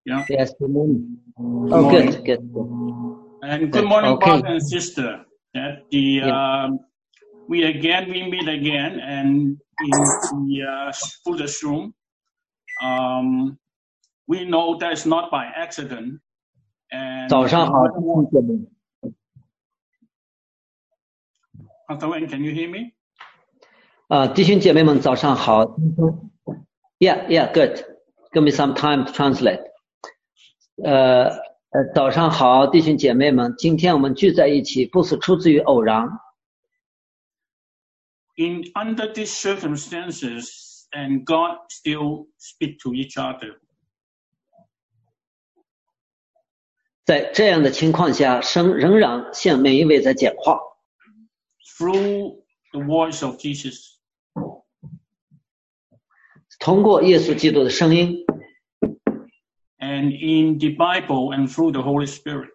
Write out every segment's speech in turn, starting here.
Yeah. Yes, good morning. Good Oh, morning. good. And good morning, brother and sister. That we meet again, and in the Buddhist room. We know that's not by accident. And 早上好，弟兄姐妹。 Pastor Wayne, can you hear me? 弟兄姐妹们，早上好。Yeah, good. Give me some time to translate. 早上好，弟兄姐妹们，今天我们聚在一起，不是出自于偶然。 Under these circumstances, and God still speak to each other. 在这样的情况下，神仍然向每一位在讲话。 Through the voice of Jesus. 通过耶稣基督的声音。 And in the Bible and through the Holy Spirit.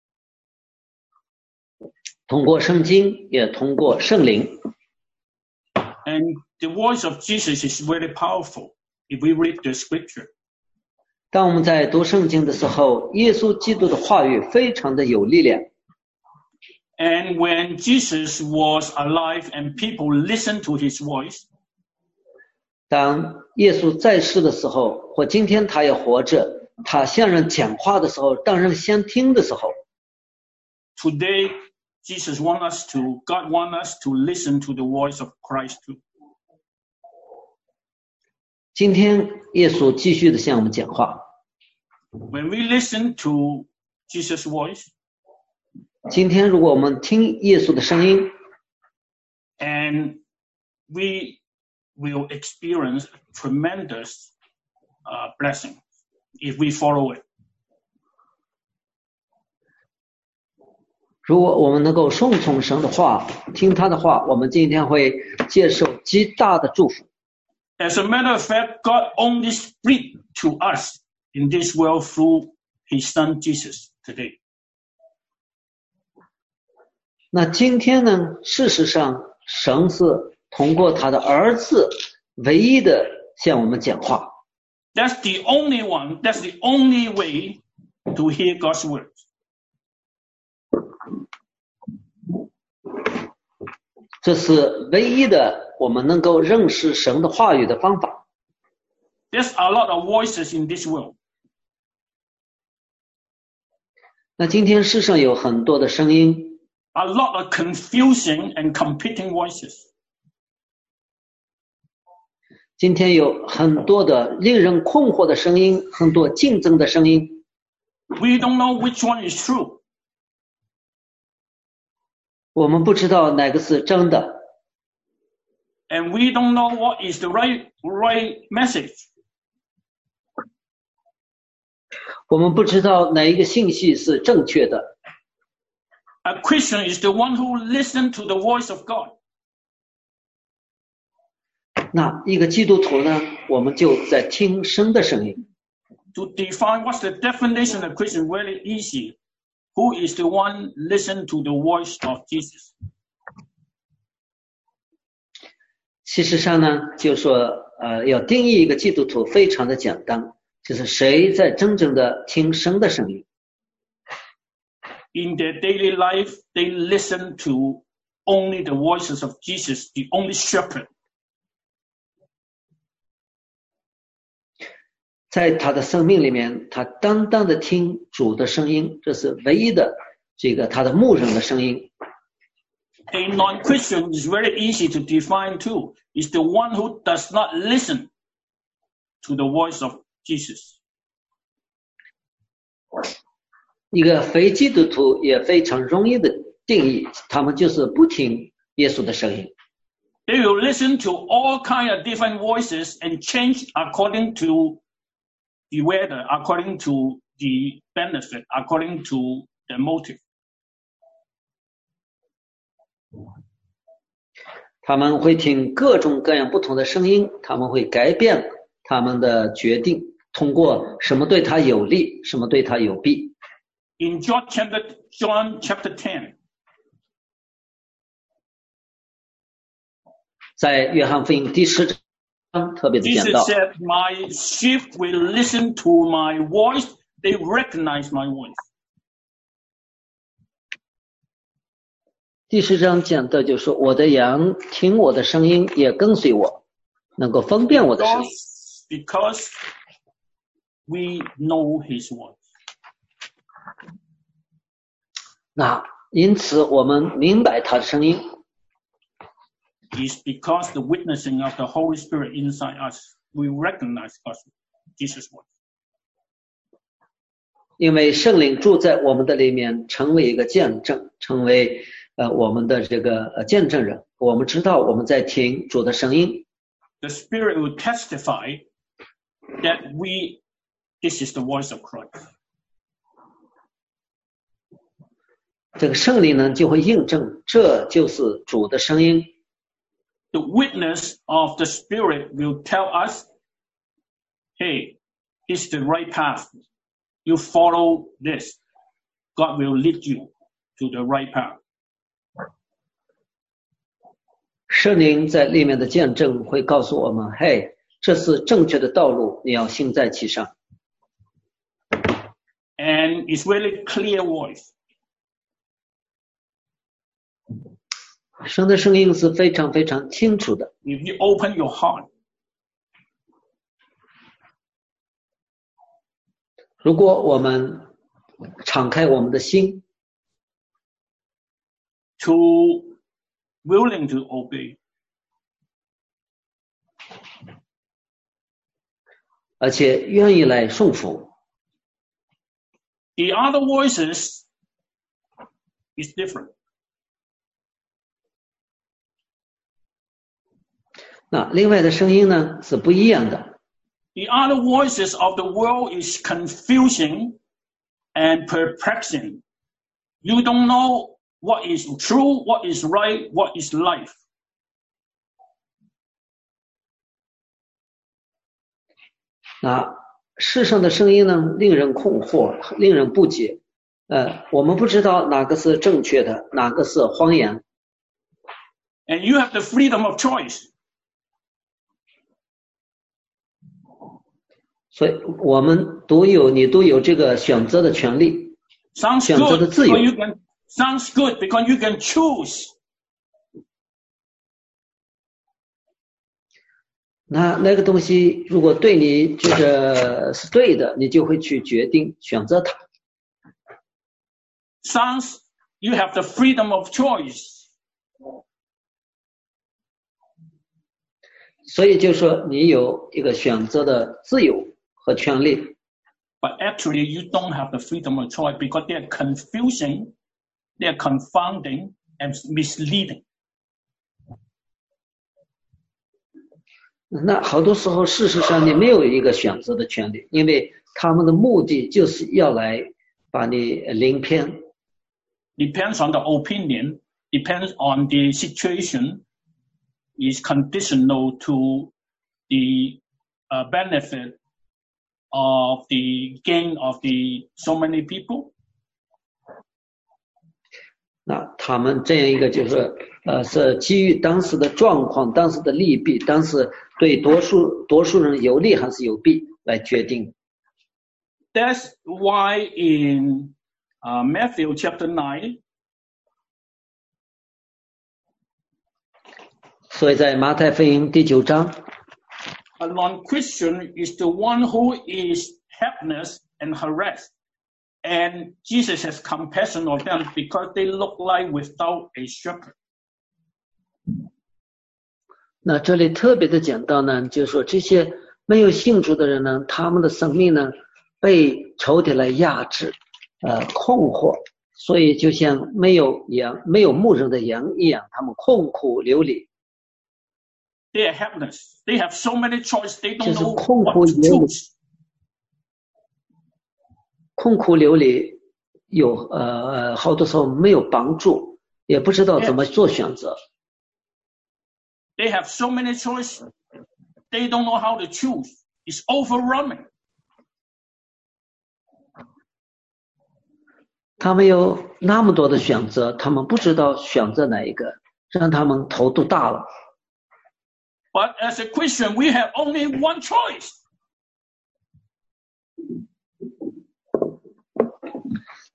通过圣经，也通过圣灵。 And the voice of Jesus is very powerful if we read the scripture. 当我们在读圣经的时候，耶稣基督的话语非常的有力量。 And when Jesus was alive and people listened to his voice. 当耶稣在世的时候，或今天他也活着，他向人讲话的时候，当人相听的时候。 Today, God wants us to listen to the voice of Christ too. 今天耶稣继续的向我们讲话。 When we listen to Jesus' voice. 今天如果我们听耶稣的声音。 And we will experience tremendous blessing if we follow it. 如果我们能够顺从神的话，听他的话，我们今天会接受极大的祝福。 As a matter of fact, God only speaks to us in this world through his son Jesus today. 那今天呢，事实上神是通过他的儿子唯一的向我们讲话。 That's the only way to hear God's words. 这是唯一的我们能够认识神的话语的方法。 There's a lot of voices in this world. 那今天世上有很多的声音。 A lot of confusing and competing voices. 今天有很多的令人困惑的声音，很多竞争的声音。 We don't know which one is true. 我们不知道哪个是真的。 And we don't know what is the right message. 我们不知道哪一个信息是正确的。 A Christian is the one who listens to the voice of God. 那一个基督徒呢，我们就在听神的声音。 To define what's the definition of Christian, very easy. Who is the one listen to the voice of Jesus? 其实上呢，就说要定义一个基督徒非常的简单，就是谁在真正的听神的声音。 In their daily life, they listen to only the voices of Jesus, the only shepherd. 在他的生命里面，他单单的听主的声音，这是唯一的他的牧人的声音。 A non-Christian is very easy to define too. Is the one who does not listen to the voice of Jesus. 一个非基督徒也非常容易的定义，他们就是不听耶稣的声音。 They will listen to all kind of different voices and change according to the weather, according to the benefit, according to the motive. 他们会听各种各样不同的声音，他们会改变他们的决定，通过什么对他有利，什么对他有弊。 In John chapter 10, 在约翰福音第10章特别的讲 Jesus 到， said, "My sheep will listen to my voice, they recognize my voice. 第10章讲的就是说，我的羊听我的声音，也跟随我，能够分辨我的声音。 Because we know His voice. 那因此我们明白他的声音。 It's because the witnessing of the Holy Spirit inside us, we recognize Jesus' voice. 因为圣灵住在我们的里面，成为一个见证，成为我们的这个见证人。我们知道我们在听主的声音。 The Spirit will testify that this is the voice of Christ. 这个圣灵呢就会印证，这就是主的声音。 The witness of the Spirit will tell us, hey, it's the right path. You follow this. God will lead you to the right path. 圣灵在里面的见证会告诉我们，嘿，这是正确的道路，你要行在其上。 And it's really clear voice. 神的声音是非常非常清楚的。 If you open your heart, 如果我们敞开我们的心 to willing to obey, 而且愿意来顺服， the other voices is different. 那另外的声音呢是不一样的。 The other voices of the world is confusing and perplexing. You don't know what is true, what is right, what is life. 那世上的声音呢令人困惑，令人不解。我们不知道哪个是正确的，哪个是谎言。 And you have the freedom of choice. 所以我们你都有这个选择的权利， Sounds 选择的 good 自由。 sounds good because you can choose. 那个东西如果对你觉得是对的，你就会去决定选择它。 Sounds you have the freedom of choice. 所以就说你有一个选择的自由和权利。 But actually you don't have the freedom of choice because they're confusing, they're confounding and misleading. 那好多时候事实上你没有一个选择的权利，因为他们的目的就是要来把你领偏。 Depends on the opinion, depends on the situation, is conditional to the benefit of the gain of the so many people. 那他们这样一个就是是基于当时的状况、当时的利弊、当时对多数人有利还是有弊来决定。 That's why in Matthew chapter 9, 所以在马太福音第9章， a non-Christian is the one who is helpless and harassed. And Jesus has compassion on them because they look like without a shepherd. 那这里特别的讲到呢，就是说这些没有信主的人呢，他们的生命呢被仇敌来压制，困惑，所以就像没有牧人的羊一样，他们困苦流离。 They are helpless. They have so many choices. They don't 就是 know 困 what 苦 to 流离， choose. 困苦流离有好多时候没有帮助，也不知道怎么做选择。 They have so many choices. They don't know how to choose. It's overwhelming. 他们有那么多的选择，他们不知道选择哪一个，让他们头都大了。 But as a Christian, we have only one choice.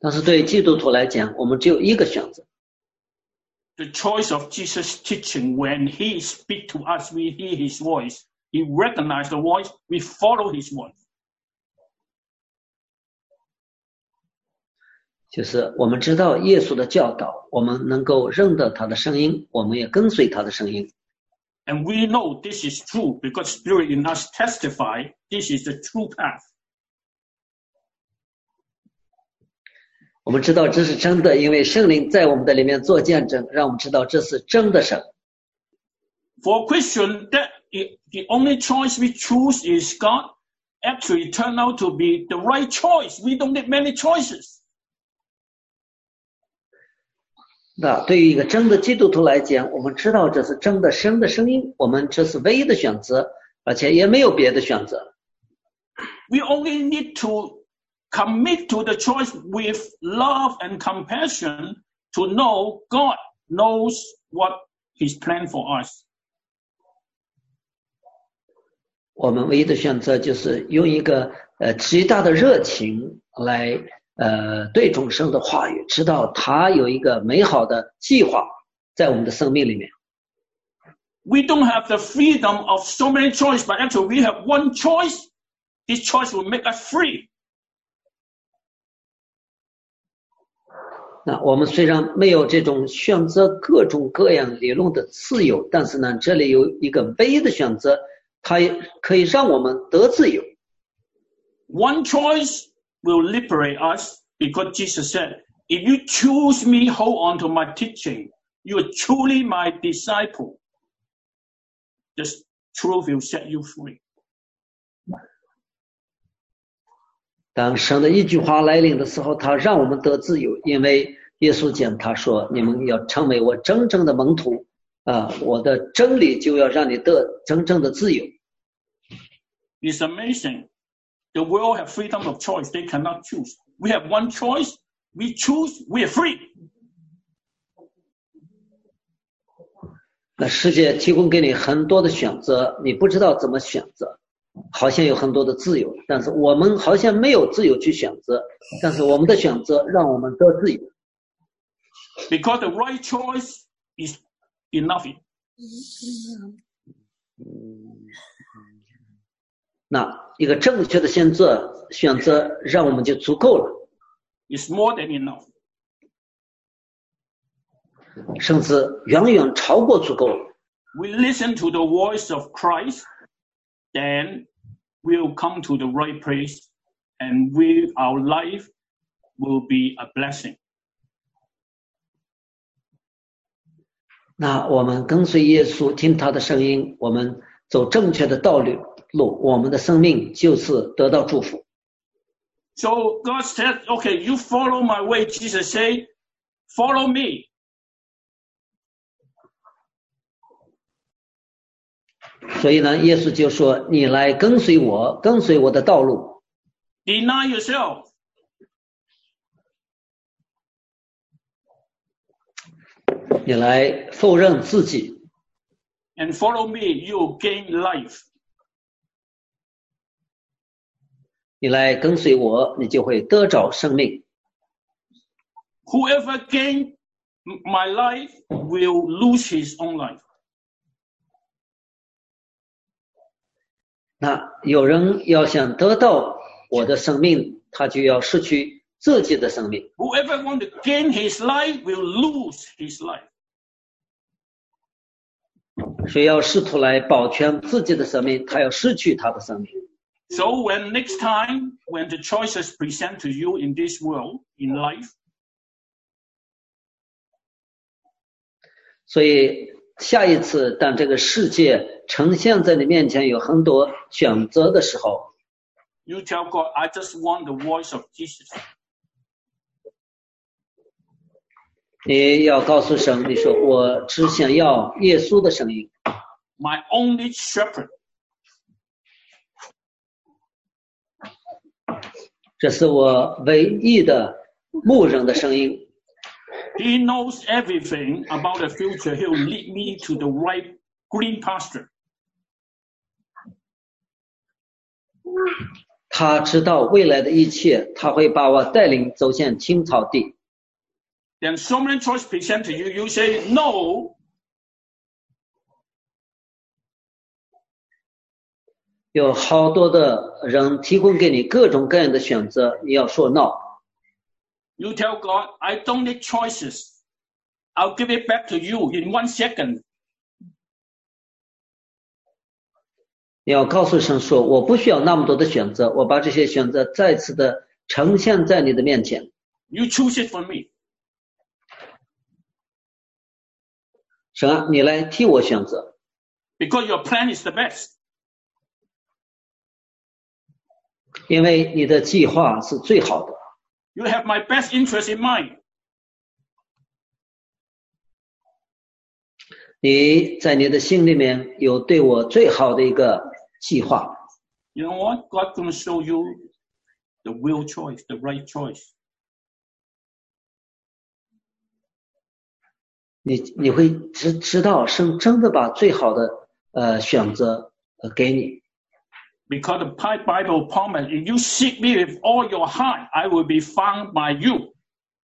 但是对基督徒来讲，我们只有一个选择。 The choice of Jesus' teaching, when he speaks to us, we hear his voice. He recognizes the voice, we follow his voice. 就是我们知道耶稣的教导，我们能够认得他的声音，我们也跟随他的声音。 And we know this is true because Spirit in us testify this is the true path. 我们知道这是真的，因为圣灵在我们的里面做见证，让我们知道这是真的神。 For a Christian, that the only choice we choose is God actually turned out to be the right choice. We don't need many choices. 那对于一个真的基督徒来讲，我们知道这是真的神的声音，我们这是唯一的选择，而且也没有别的选择。 We only need to commit to the choice with love and compassion to know God knows what He's planned for us. 我们唯一的选择就是用一个极大的热情来对众生的话语，知道他有一个美好的计划在我们的生命里面。 We don't have the freedom of so many choices, but actually we have one choice. This choice will make us free. 那我们虽然没有这种选择各种各样理论的自由，但是呢，这里有一个唯一的选择，它也可以让我们得自由。 One choice will liberate us because Jesus said, if you choose me, hold on to my teaching, you are truly my disciple. This truth will set you free. 当神的一句话来临的时候，他让我们得自由，因为耶稣讲他说，你们要成为我真正的门徒我的真理就要让你得真正的自由。 It's amazing. The world have freedom of choice. They cannot choose. We have one choice. We choose. We are free. 那世界提供给你很多的选择，你不知道怎么选择，好像有很多的自由，但是我们好像没有自由去选择，但是我们的选择让我们得自由。 Because the right choice is enough. 那一个正确的选择让我们就足够了。 It's more than enough. 甚至远远超过足够了。 We listen to the voice of Christ, then we'll come to the right place, and our life will be a blessing. 那我们跟随耶稣，听他的声音，我们走正确的道路，我们的生命就是得到祝福。 So God said, okay, you follow my way. Jesus said, follow me. 所以呢，耶稣就说：“你来跟随我，跟随我的道路。” Deny yourself. 你来否认自己。 And follow me, you'll gain life. 你来跟随我，你就会得着生命。 Whoever gains my life will lose his own life. 那有人要想得到我的生命，他就要失去自己的生命。 Whoever wants to gain his life will lose his life. 谁要试图来保全自己的生命，他要失去他的生命。 So when next time, when the choices present to you in this world, in life, 所以下一次当这个世界呈现在你面前有很多选择的时候， you tell God, I just want the voice of Jesus. 你要告诉神，你说我只想要耶稣的声音。 My only shepherd. 这是我唯一的牧人的声音。 He knows everything about the future. He'll lead me to the right green pasture. 他知道未来的一切，他会把我带领走向青草地。 Then so many choices present to you, you say no. 有好多的人提供给你各种各样的选择，你要说 no。 You tell God, I don't need choices. I'll give it back to you in 1 second. 你要告诉神说，我不需要那么多的选择，我把这些选择再次的呈现在你的面前。 You choose it for me. 神啊，你来替我选择。 Because your plan is the best. 因为你的计划是最好的。 You have my best interest in mind. 你在你的心里面有对我最好的一个计划。 You know what? God's going to show you the real choice, the right choice. 你会知道神真的把最好的选择给你。 Because the Bible promised, if you seek me with all your heart, I will be found by you.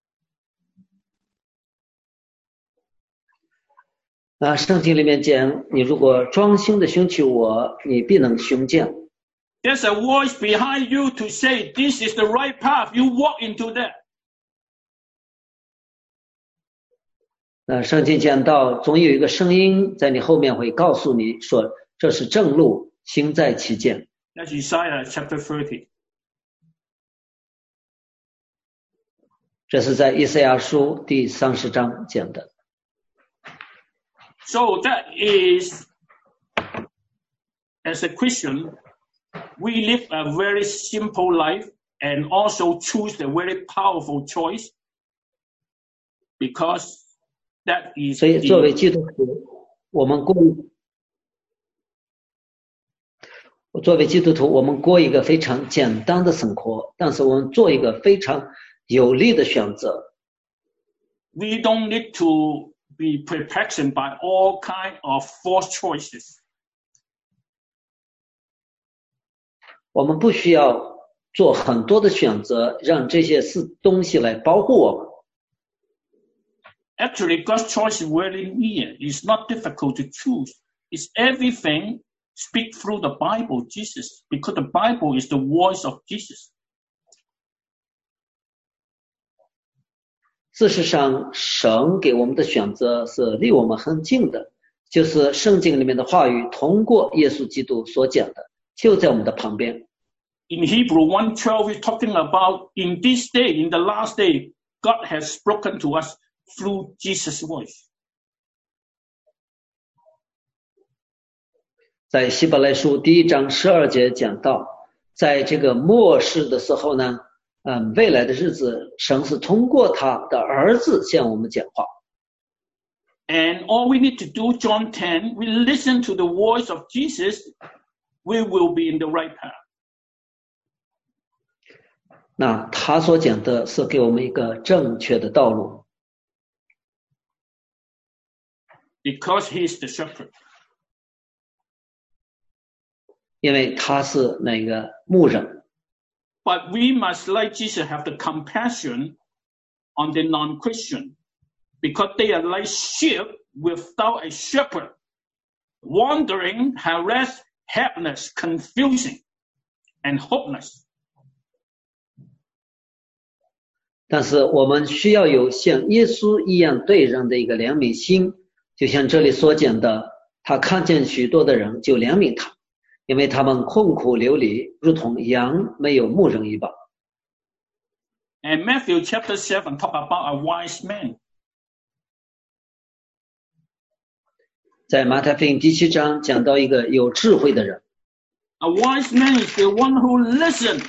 圣经里面讲，你如果专心的寻求我，你必能寻见。 There's a voice behind you to say, this is the right path. You walk into that. 圣经讲到，总有一个声音在你后面会告诉你说，这是正路，行在其间。 That's Isaiah chapter 30. 这是在以赛亚书第30章讲的。 So that is, as a Christian, we live a very simple life and also choose a very powerful choice because that is. 所以作为基督徒，我们过一个非常简单的生活，但是我们做一个非常有力的选择。 We don't need to be perplexed by all kinds of false choices. 我们不需要做很多的选择，让这些东西来保护我们。 Actually, God's choice is very near. It's not difficult to choose. It's everything speak through the Bible, Jesus, because the Bible is the voice of Jesus. 事实上，神给我们的选择是离我们很近的，就是圣经里面的话语通过耶稣基督所讲的，就在我们的旁边。 In Hebrew 1:12, we're talking about in this day, in the last day, God has spoken to us through Jesus' voice. 在希伯来书第1章12节讲到，在这个末世的时候呢，未来的日子，神是通过他的儿子向我们讲话。 And all we need to do, John 10, we listen to the voice of Jesus, we will be in the right path. 那他所讲的是给我们一个正确的道路。 Because he is the shepherd. 因为他是那个牧人。 But we must, like Jesus, have the compassion on the non-Christian, because they are like sheep without a shepherd, wandering, harassed, helpless, confusing, and hopeless. 但是我们需要有像耶稣一样对人的一个怜悯心，就像这里所讲的，他看见许多的人就怜悯他，因为他们困苦流离，如同羊没有牧人一般。 And Matthew chapter 7 talk about a wise man. 在马太福音第7章讲到一个有智慧的人。 A wise man is the one who listens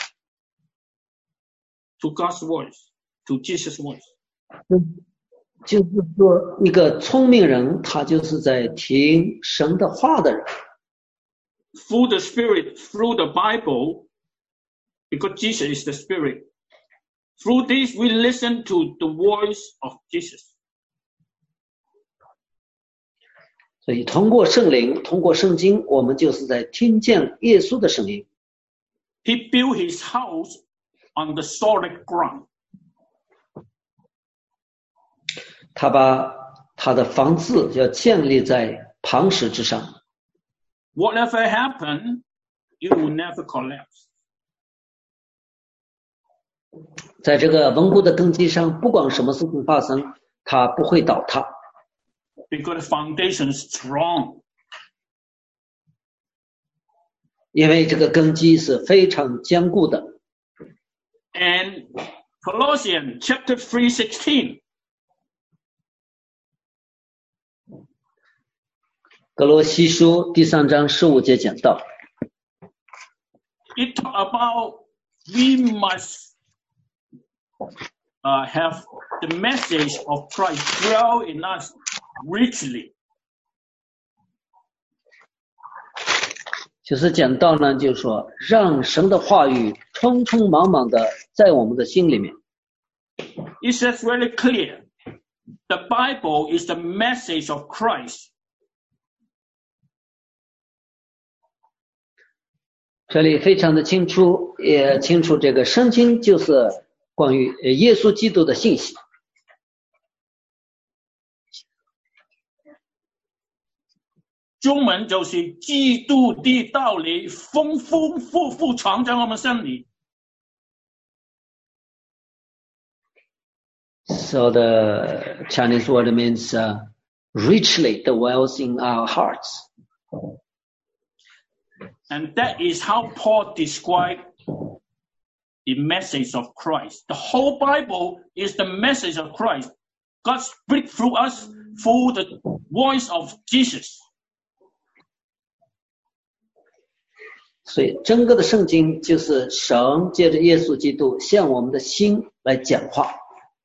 to God's voice, to Jesus' voice. 就是说，一个聪明人，他就是在听神的话的人。 Through the Spirit, through the Bible, because Jesus is the Spirit. Through this, we listen to the voice of Jesus. 所以通过圣灵，通过圣经，我们就是在听见耶稣的声音。 He built his house on the solid ground. 他把他的房子要建立在磐石之上。 Whatever happened, it will never collapse. 在这个稳固的根基上，不管什么事情发生，它不会倒塌。 Because the foundation is strong. 因为这个根基是非常坚固的。 And Colossians chapter 3:16. 格罗西书第3章15节讲到 It talk about we must have the message of Christ dwell in us richly. 就是讲到呢，就是说让神的话语充充满满的在我们的心里面。 It says very clear, the Bible is the message of Christ. 这里非常的清楚，也清楚这个圣经就是关于耶稣基督的信息。 中文就是基督的道理丰丰富富藏在我们心里。 So the Chinese word means richly dwells in our hearts. And that is how Paul described the message of Christ. The whole Bible is the message of Christ. God speaks through us through the voice of Jesus. 所以整个的圣经就是神借着耶稣基督向我们的心来讲话。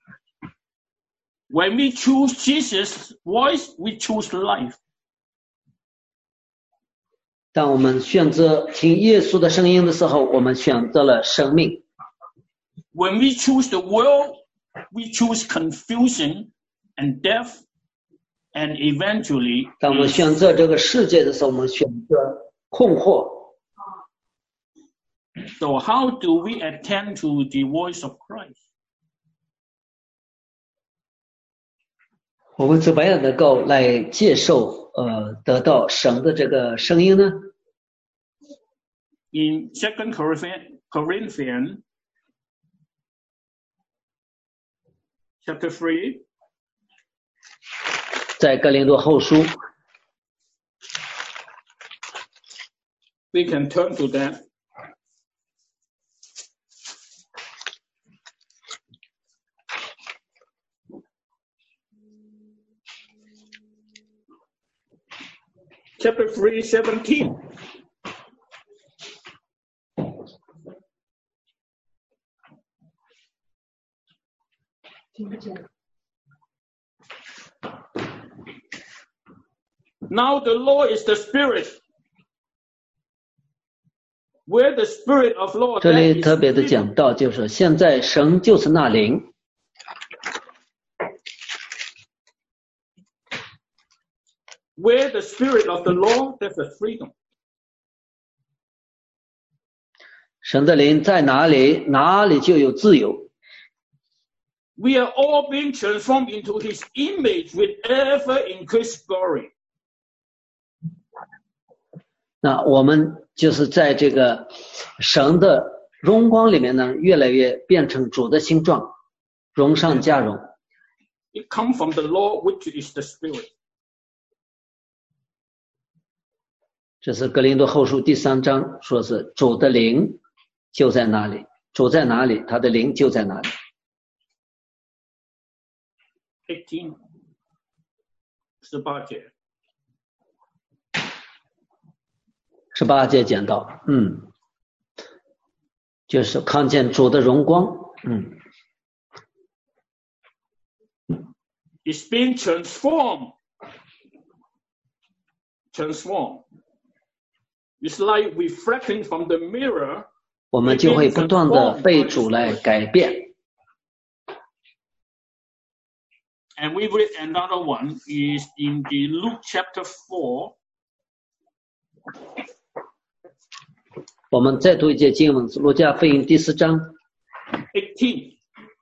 When we choose Jesus' voice, we choose life. 当我们选择听耶稣的声音的时候，我们选择了生命。 When we choose the world, we choose confusion and death, and eventually. 当我们选择这个世界的时候，我们选择困惑。 So how do we attend to the voice of Christ? 我们怎么样能够来接受得到神的这个声音呢？ In 2 Corinthians chapter 3, 在哥林多后书 we can turn to that. Chapter 3:17. Now the Lord is the Spirit. Where the Spirit of Lord. 这里特别的讲到，就是现在神就是那灵。 Where the Spirit of the Lord, there's a freedom. 神的灵在哪里，哪里就有自由。 We are all being transformed into His image with ever-increased glory. 那我们就是在这个神的荣光里面呢，越来越变成主的形状，荣上加荣。 It comes from the Lord, which is the Spirit. 这是哥林多后书第3章说是主的灵就在哪里，主在哪里，他的灵就在哪里。 18 节。 18节讲到，就是看见主的荣光， It's being transformed. It's like reflecting from the mirror. 我们就会不断的被主来改变。 And we read another one is in the Luke chapter 4. 我们再读一节经文，路加福音第4章 18.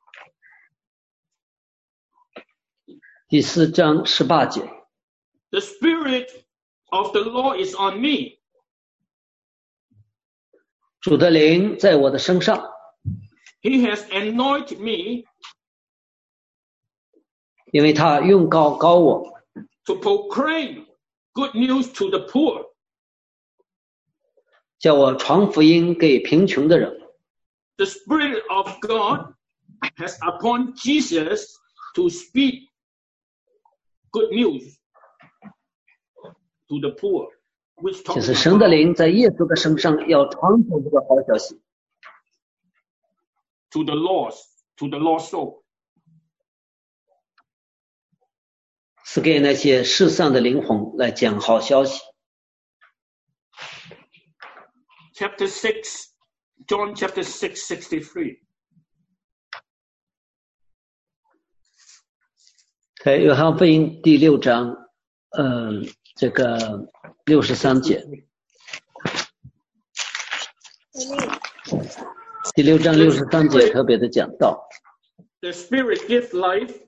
第4章18节。 The Spirit of the Lord is on me. 主的灵在我的身上， He has anointed me 因为他用膏膏我， to proclaim good news to the poor. 叫我传福音给贫穷的人。 The Spirit of God has upon Jesus to speak good news to the poor. Which 就 talking 是神的 about 灵在耶稣的身上，要传播这个好消息， to the lost soul. 是给那些世上的灵魂来讲好消息。 Chapter 6, John chapter 6, 63. 在约翰福音第6章，这个63节，第6章63节特别的讲到， The Spirit gives life.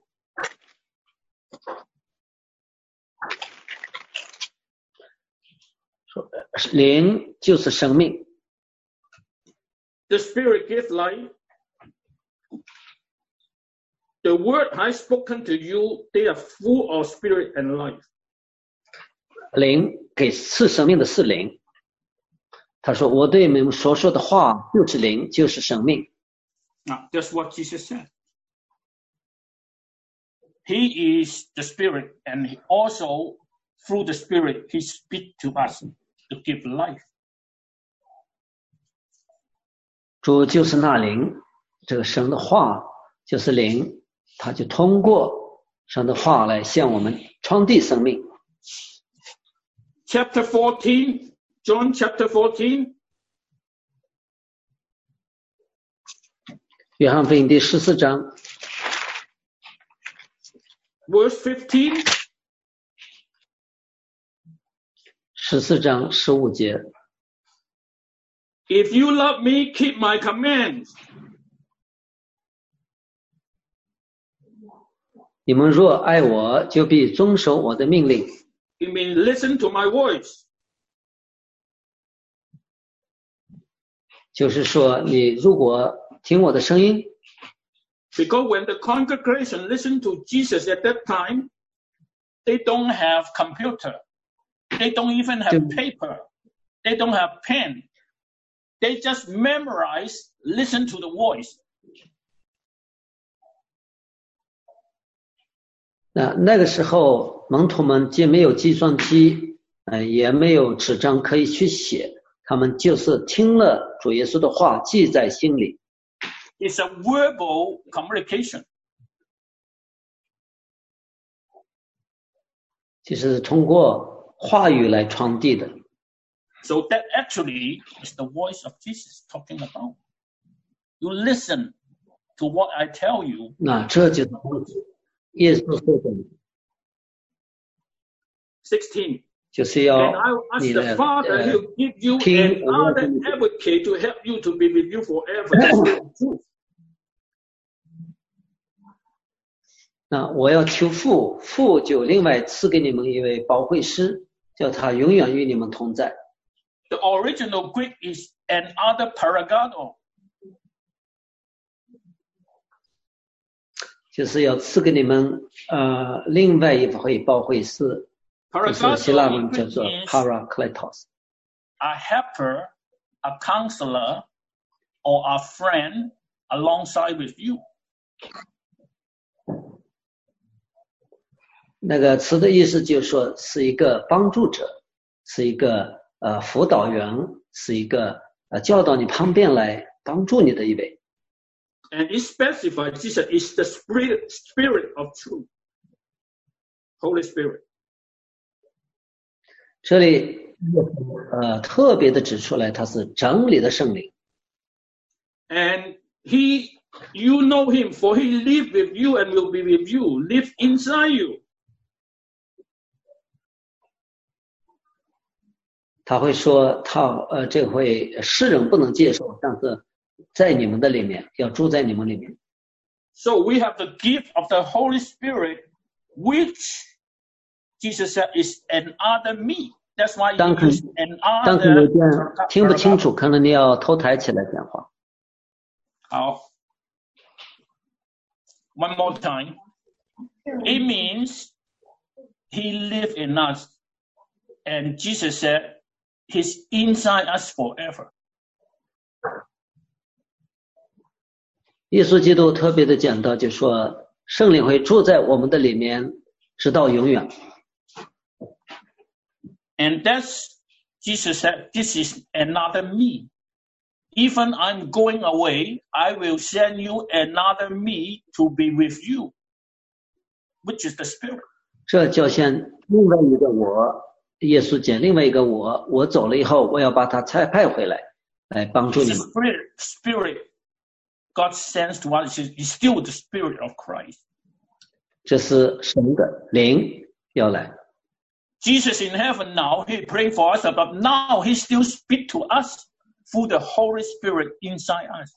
说灵就是生命， The Spirit gives life. The word I spoken to you, they are full of spirit and life. 灵给赐生命的是灵。他说：“我对你们所说的话就是灵，就是生命。” Now, that's what Jesus said. He is the Spirit, and he also, through the Spirit, he speaks to us to give life. 主就是那灵，这个神的话就是灵，他就通过神的话来向我们传递生命。 Chapter 14, John chapter 14, 约翰福音第14章 verse 15. 14章15节， If you love me, keep my commands. 你们若爱我，就必遵守我的命令。 It means listen to my voice. 就是说，你如果听我的声音， Because when the congregation listened to Jesus at that time, they don't have computer. They don't even have paper. They don't have pen. They just memorize, listen to the voice. 那个时候，门徒们既没有计算机，也没有纸张可以去写，他们就是听了主耶稣的话，记在心里。 It's a verbal communication. 就是通过话语来传递的。 So that actually is the voice of Jesus talking about. You listen to what I tell you. 那这就是耶稣说的， 16. 就是要 And I will ask 你 the 的 Father, He'll give you 听 another advocate to help you to be with you forever. That's the truth. 那我要求父，父就另外赐给你们一位保惠师，叫他永远与你们同在。 The original Greek is another paragado. 就是要赐给你们另外一位保惠师，就是希腊 Paragado 文叫 in 做 Greek means Parakletos。 a helper, a counselor, or a friend alongside with you. 那个词的意思就是说是一个帮助者，是一个辅导员，是一个教导你旁边来帮助你的一位。 And it specifies Jesus is the spirit of truth. Holy Spirit. 这里特别的指出来，它是真理的圣灵。 And you know him, for he lives with you and will be with you, live inside you. 他会说这会世人不能接受，但是在你们的里面，要住在你们里面。 So we have the gift of the Holy Spirit, which Jesus said is another me. That's why he used another. 当可有点听不清楚，可能你要头抬起来讲话。 好 ，One more time. It means he lived in us, and Jesus said he's inside us forever. 耶稣基督特别的讲到，就说圣灵会住在我们的里面，直到永远。 And that's Jesus said, "This is another me. Even I'm going away, I will send you another me to be with you, which is the Spirit." 这就像另外一个我，耶稣讲另外一个我走了以后，我要把他再派回来，来帮助你们。 Spirit, God sends to us is still the Spirit of Christ. 这是神的灵要来。 Jesus in heaven now, he prayed for us, but now he still speaks to us through the Holy Spirit inside us.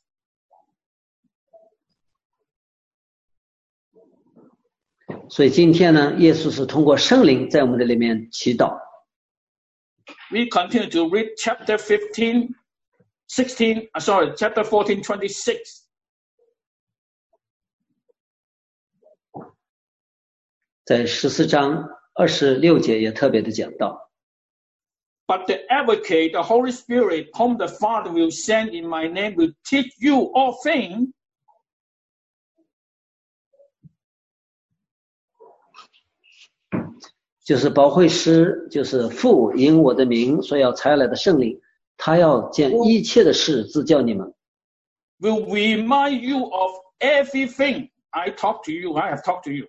所以今天呢，耶稣是通过圣灵在我们的里面祈祷。 We continue to read chapter 14, 26. 在14章26节也特别的讲到。 But the advocate, the Holy Spirit, whom the Father will send in my name, will teach you all things. 就是保惠师，就是父因我的名所要差来的圣灵，他要将一切的事指教你们。 Will remind you of everything I have talked to you.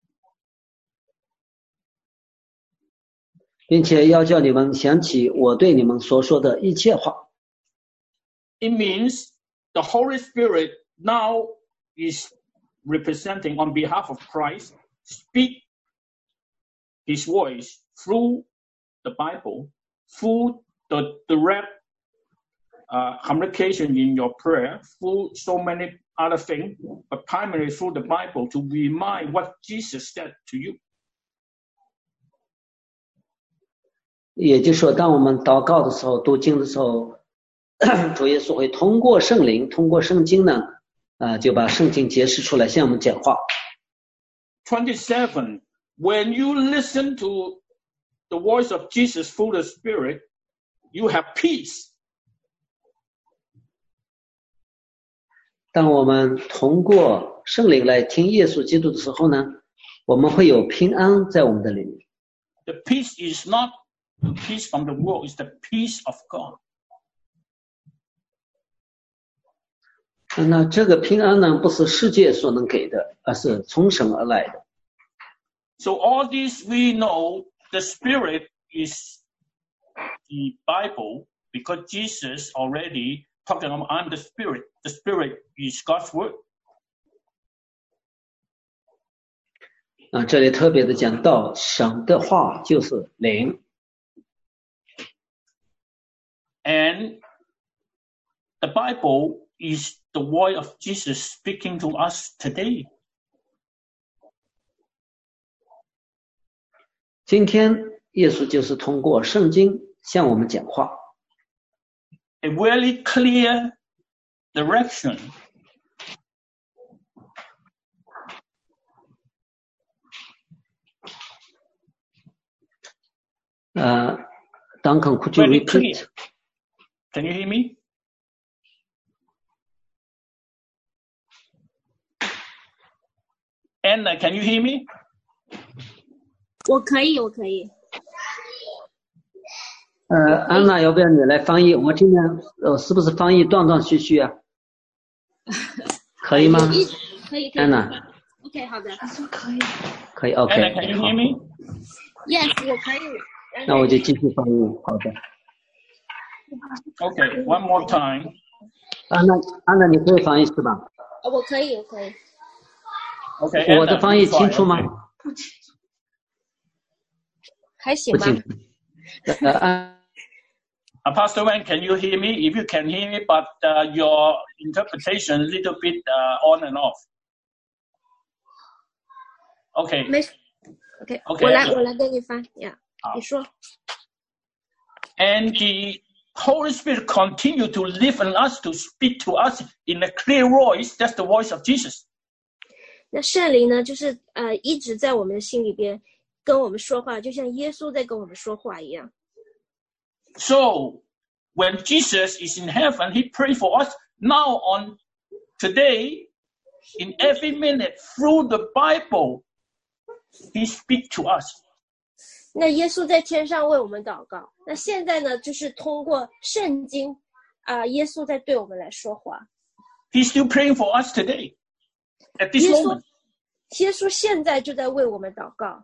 并且要叫你们想起我对你们所说的一切话。 It means the Holy Spirit now is representing on behalf of Christ, speak his voice through the Bible, through the direct communication in your prayer, through so many other things, but primarily through the Bible to remind what Jesus said to you. 也就是说，当我们祷告的时候、读经的时候，主耶稣会通过圣灵、通过圣经呢，就把圣经解释出来，向我们讲话。 27. When you listen to the voice of Jesus through the Spirit, you have peace. 当我们通过圣灵来听耶稣基督的时候呢，我们会有平安在我们的里面。 The peace is not the peace from the world, it's the peace of God. 那这个平安呢，不是世界所能给的，而是从神而来的。 So all this we know, the Spirit is the Bible, because Jesus already talking about I'm the Spirit. The Spirit is God's word. 这里特别的讲到，神的话就是灵。 And the Bible is the voice of Jesus speaking to us today. 今天耶稣就是通过圣经向我们讲话。 A very clear direction. Duncan, could you repeat? Can you hear me? Anna, can you hear me? 我可以。 安娜，要不要你来翻译？我今天是不是翻译断断续续啊？可以吗？ 可以。 安娜。 OK， 好的。 可以 OK。 Anna, can you hear me? Yes， 我可以。 那我就继续翻译。好的。 Okay, one more time. 安娜，你可以翻译是吧？ 我可以。 Okay. 我的翻译清楚吗？ 不清楚。还行吧。 Pastor Wang, can you hear me? If you can hear me, but your interpretation a little bit on and off. Okay. 没事 OK， Okay. 我来给你翻呀，你说。 And the Holy Spirit continue to live in us, to speak to us in a clear voice. That's the voice of Jesus. 那圣灵呢，就是一直在我们的心里边跟我们说话，就像耶稣在跟我们说话一样。 So when Jesus is in heaven, he prayed for us. Now on today, in every minute, through the Bible, he speaks to us. 那耶稣在天上为我们祷告，那现在呢，就是通过圣经耶稣在对我们来说话。 He's still praying for us today, at this moment. 耶稣现在就在为我们祷告。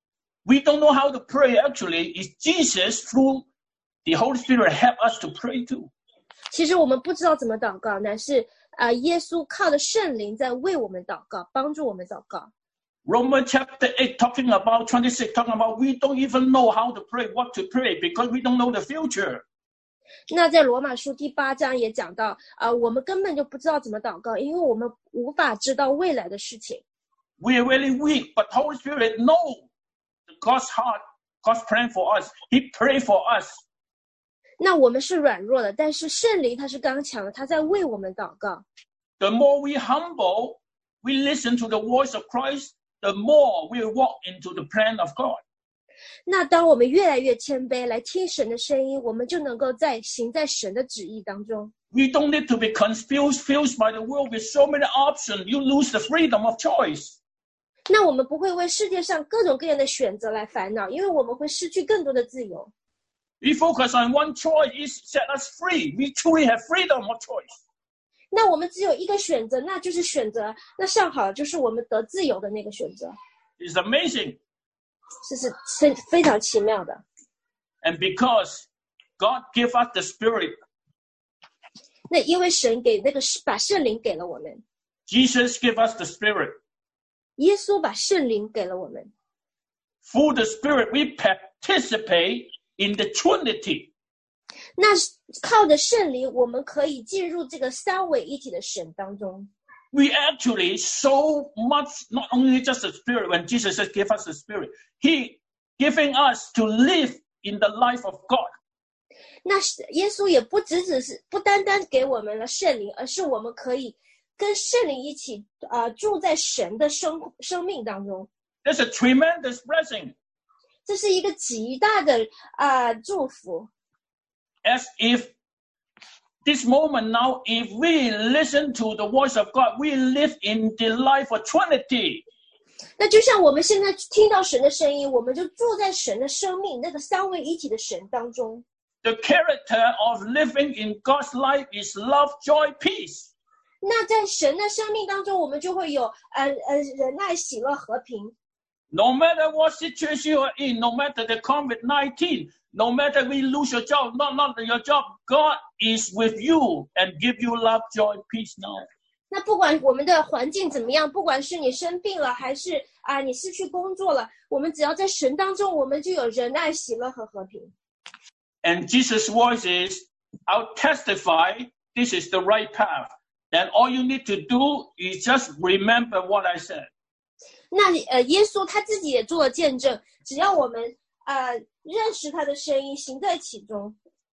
We don't know how to pray. Actually, it's Jesus through the Holy Spirit help us to pray too. 其实我们不知道怎么祷告，乃是耶稣靠着圣灵在为我们祷告，帮助我们祷告。 Romans chapter 8 talking about 26, talking about we don't even know how to pray, what to pray, because we don't know the future. 那在罗马书第8章也讲到我们根本就不知道怎么祷告，因为我们无法知道未来的事情。 We are really weak, but Holy Spirit knows God's heart, God's plan for us. He pray for us. 那我们是软弱的，但是圣灵他是刚强的，他在为我们祷告。 The more we humble, we listen to the voice of Christ, the more we walk into the plan of God. 那当我们越来越谦卑来听神的声音，我们就能够行在神的旨意当中。 We don't need to be confused by the world with so many options. You lose the freedom of choice. 那我们不会为世界上各种各样的选择来烦恼，因为我们会失去更多的自由。 We focus on one choice, it set us free. We truly have freedom of choice. 那我们只有一个选择，那就是选择，那上好就是我们得自由的那个选择。 It's amazing. 这是非常奇妙的。 And because God gave us the Spirit, 那因为神把圣灵给了我们， Jesus gave us the Spirit. 耶稣把圣灵给了我们。 Through the Spirit, we participate in the Trinity. 那靠着圣灵，我们可以进入这个三位一体的神当中。 We actually so much, not only just the Spirit, when Jesus said give us the Spirit, He giving us to live in the life of God. 那耶稣也不单单给我们了圣灵，而是我们可以跟圣灵一起住在神的生命当中。 That's a tremendous blessing. 这是一个极大的祝福。 As if this moment now, if we listen to the voice of God, we live in the life of Trinity. 那就像我们现在听到神的声音，我们就住在神的生命那个三位一体的神当中。 The character of living in God's life is love, joy, peace. 那在神的生命当中，我们就会有仁爱、喜乐、和平。 No matter what situation you are in, no matter the COVID-19, no matter we lose your job, not your job, God is with you and give you love, joy, peace now. 那不管我们的环境怎么样，不管是你生病了，还是你失去工作了，我们只要在神当中，我们就有仁爱、喜乐和和平。 And Jesus' voice is, I'll testify this is the right path. Then all you need to do is just remember what I said. 那耶稣他自己也做了见证，只要我们认识他的声音，行在其中。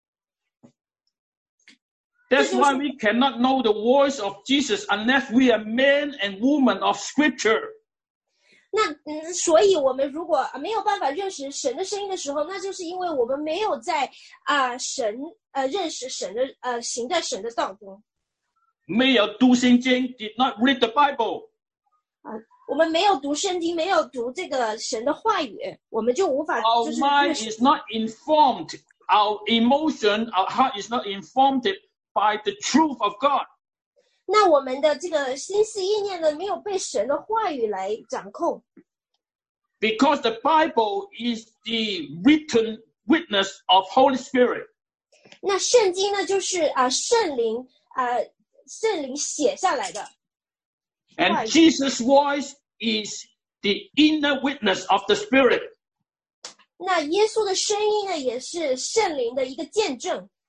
That's why we cannot know the voice of Jesus unless we are men and women of Scripture. 那所以我们如果没有办法认识神的声音的时候，那就是因为我们没有在认识神的行在神的道中。 没有读圣经 did not read the Bible. 我们没有读圣经，没有读这个神的话语，我们就无法。 Our mind is not informed. Our emotion, our heart is not informed by the truth of God. 那我们的这个心思意念呢，没有被神的话语来掌控。 Because the Bible is the written witness of Holy Spirit. 那圣经呢，就是圣灵写下来的。 And Jesus' voice is the inner witness of the Spirit. 那耶稣的声音呢，也是圣灵的一个见证。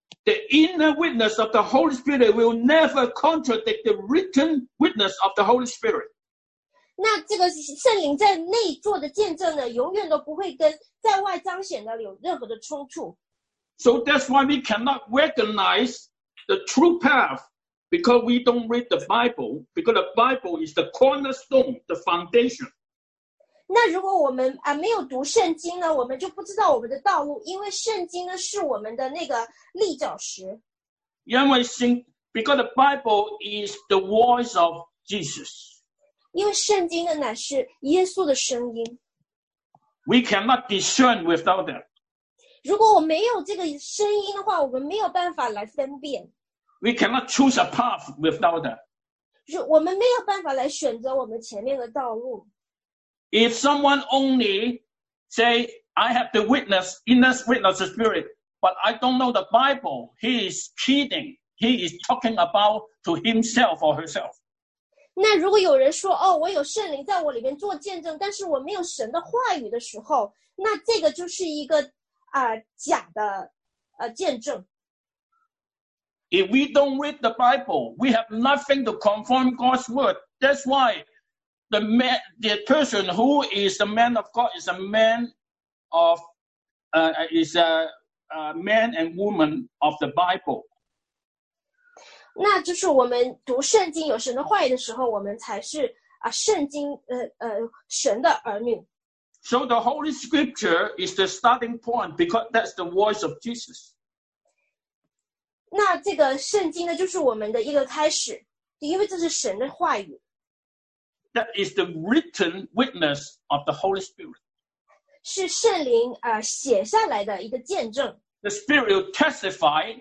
The inner witness of the Holy Spirit will never contradict the written witness of the Holy Spirit. 那这个圣灵在内做的见证呢，永远都不会跟在外彰显的有任何的冲突。 So that's why we cannot recognize the true path because we don't read the Bible, because the Bible is the cornerstone, the foundation. 那如果我们没有读圣经呢，我们就不知道我们的道路，因为圣经呢是我们的那个立脚石。 Because the Bible is the voice of Jesus. 因为圣经呢乃是耶稣的声音。 We cannot discern without that. 如果我没有这个声音的话，我们没有办法来分辨。 We cannot choose a path without that. 我们没有办法来选择我们前面的道路。 If someone only say, I have the witness, inner witness of the Spirit, but I don't know the Bible, he is cheating. He is talking about to himself or herself. 那如果有人说，我有圣灵在我里面做见证，但是我没有神的话语的时候，那这个就是一个假的见证。 If we don't read the Bible, we have nothing to confirm God's word. That's why the person who is the man of God is a man of man and woman of the Bible. 那就是我们读圣经有神的话语的时候，我们才是圣经神的儿女。 So the Holy Scripture is the starting point because that's the voice of Jesus. 那这个圣经呢，就是我们的一个开始，因为这是神的话语。 That is the written witness of the Holy Spirit. 是圣灵写下来的一个见证。 The Spirit will testify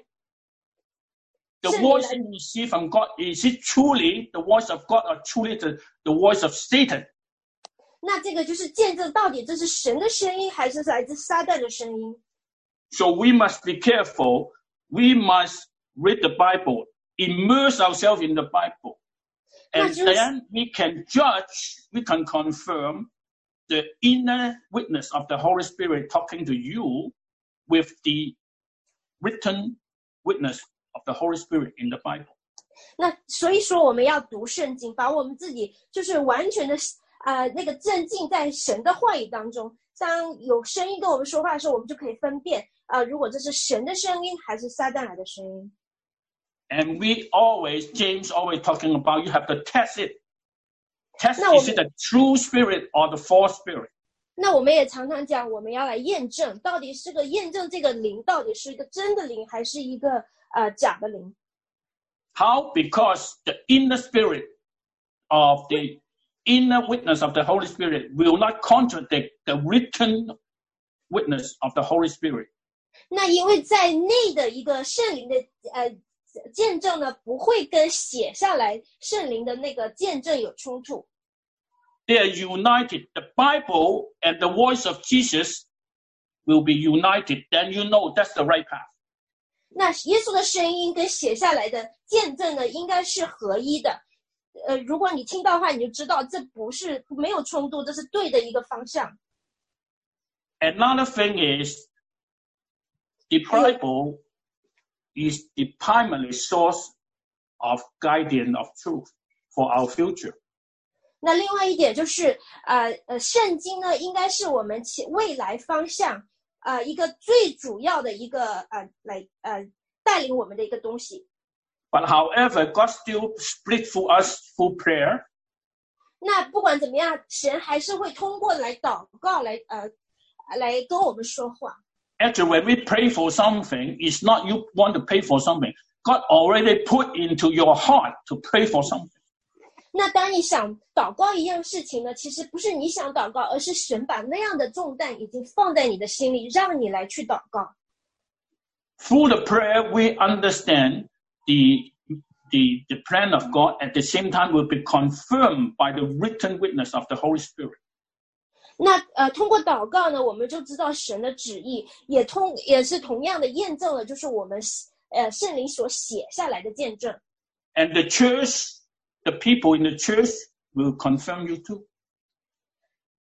the voice you receive from God. Is it truly the voice of God or truly the voice of Satan? 那这个就是见证到底这是神的声音还是来自撒旦的声音。 So we must be careful. We must read the Bible, immerse ourselves in the Bible. And then we can judge, we can confirm the inner witness of the Holy Spirit talking to you with the written witness of the Holy Spirit in the Bible. 那所以说我们要读圣经，把我们自己就是完全的那个镇静在神的话语当中。当有声音跟我们说话的时候，我们就可以分辨如果这是神的声音还是撒旦来的声音。 And James always talking about you have to test it. Test is it the true spirit or the false spirit? 那我们也常常讲，我们要来验证，到底是个验证这个灵到底是一个真的灵还是一个假的灵。 How? Because the inner spirit of the inner witness of the Holy Spirit will not contradict the written witness of the Holy Spirit. 那因为在内的一个圣灵的见证呢，不会跟写下来圣灵的那个见证有冲突。 They are united. The Bible and the voice of Jesus will be united. Then you know that's the right path. 那耶稣的声音跟写下来的见证呢，应该是合一的。如果你听到的话，你就知道这不是没有冲突，这是对的一个方向。 Another thing is, the Bible is the primary source of guidance of truth for our future. 那另外一点就是圣经呢，应该是我们未来方向一个最主要的一个来带领我们的一个东西。 But however, God still speaks for us through prayer. 那不管怎么样，神还是会通过来祷告来跟我们说话。 Actually, when we pray for something, it's not you want to pray for something. God already put into your heart to pray for something. 那当你想祷告一样事情呢，其实不是你想祷告，而是神把那样的重担已经放在你的心里，让你来去祷告。 Through the prayer, we understand the plan of God. At the same time, will be confirmed by the written witness of the Holy Spirit. 那通过祷告呢，我们就知道神的旨意，也是同样的验证了，就是我们圣灵所写下来的见证。 And the church, the people in the church will confirm you too.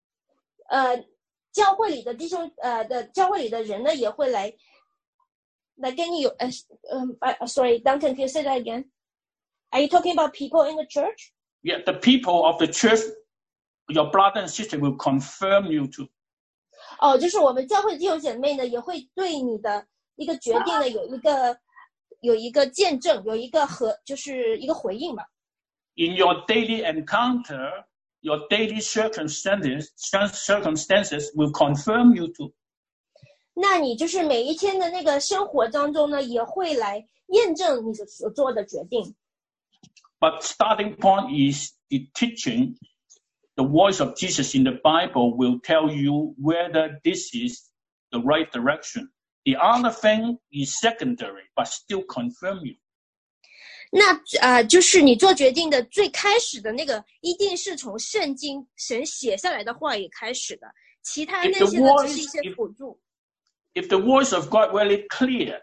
教会里的弟兄教会里的人呢，也会来来跟你有sorry, Duncan, can you say that again? Are you talking about people in the church? Yeah, the people of the church, your brother and sister will confirm you too. 就是我们教会弟兄姐妹呢，也会对你的一个决定呢有一个见证，有一个就是一个回应吧。 In your daily encounter, your daily circumstances will confirm you too. 那你就是每一天的那个生活当中呢，也会来验证你所做的决定。 But starting point is the teaching. The voice of Jesus in the Bible will tell you whether this is the right direction. The other thing is secondary, but still confirm you. 那就是你做决定的最开始的那个，一定是从圣经神写下来的话语开始的，其他那些呢只是一些辅助。 If the voice of God really clear,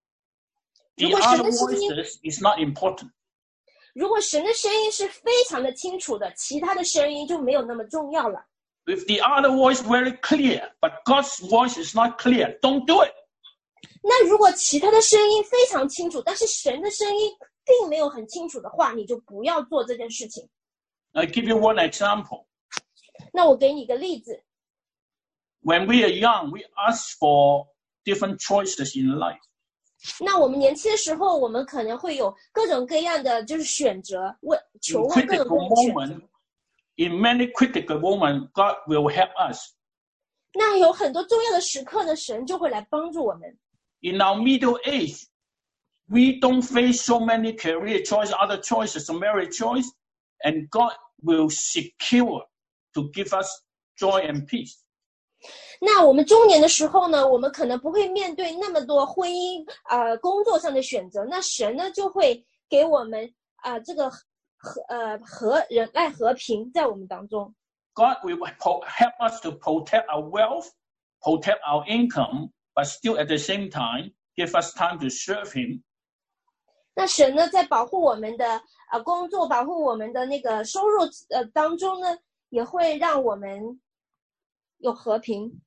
the other voices is not important. 如果神的声音是非常的清楚的，其他的声音就没有那么重要了。 If the other voice very clear, but God's voice is not clear, don't do it. 那如果其他的声音非常清楚，但是神的声音并没有很清楚的话，你就不要做这件事情。 I give you one example. 那我给你一个例子。 When we are young, we ask for different choices in life. 那我们年轻的时候，我们可能会有各种各样的就是选择，求问各种各样的选择。 In many critical moments, God will help us. 那有很多重要的时刻呢，神就会来帮助我们。 In our middle age, we don't face so many career choices, other choices, marriage choice, and God will secure to give us joy and peace. 那我们中年的时候呢，我们可能不会面对那么多婚姻工作上的选择，那神呢就会给我们这个人爱和平在我们当中。 God will help us to protect our wealth, protect our income, but still at the same time give us time to serve Him. 那神呢在保护我们的工作，保护我们的那个收入当中呢，也会让我们有和平。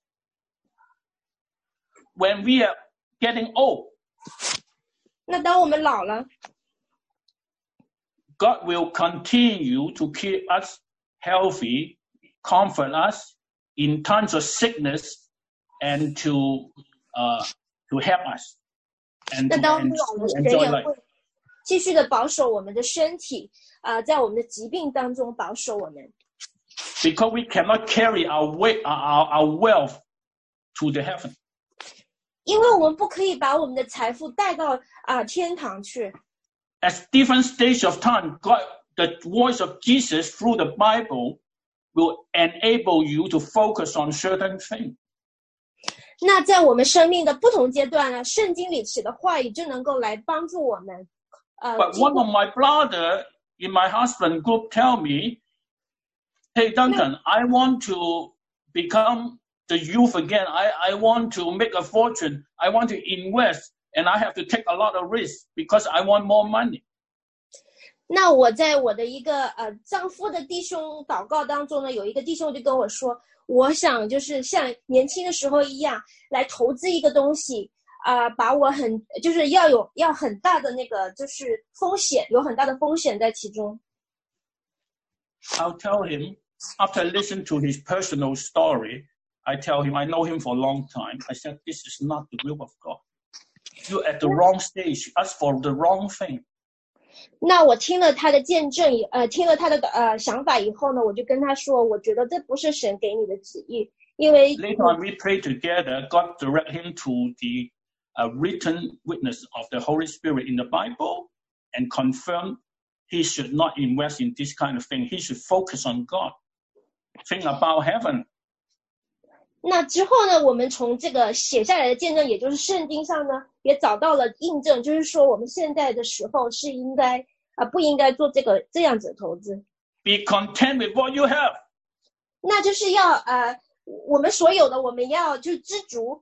When we are getting old, 那当我们老了 God will continue to keep us healthy, comfort us in times of sickness, and to help us and to enjoy life. 继续的保守我们的身体在我们的疾病当中保守我们。 Because we cannot carry our weight, our wealth to the heaven. 因为我们不可以把我们的财富带到天堂去。 At different stages of time, God, the voice of Jesus through the Bible will enable you to focus on certain things. 那在我们生命的不同阶段呢，圣经里写的话语就能够来帮助我们。 But one of my brother in my husband group tell me, "Hey Duncan, I want to become the youth again. I want to make a fortune. I want to invest, and I have to take a lot of risk because I want more money." 那我在我的一个丈夫的弟兄祷告当中呢，有一个弟兄就跟我说，我想就是像年轻的时候一样来投资一个东西把我就是要很大的那个就是风险，有很大的风险在其中。 I'll tell him after I listen to his personal story. I tell him I know him for a long time. I said this is not the will of God. You're at the wrong stage. Ask for the wrong thing. 那我听了他的见证听了他的想法以后呢，我就跟他说，我觉得这不是神给你的旨意，因为 Later on we pray together. God direct him to the written witness of the Holy Spirit in the Bible and confirm he should not invest in this kind of thing. He should focus on God. Think about heaven. 那之后呢，我们从这个写下来的见证，也就是圣经上呢，也找到了印证，就是说我们现在的时候是应该不应该做这样子的投资。 Be content with what you have. 那就是要我们所有的，我们要就知足。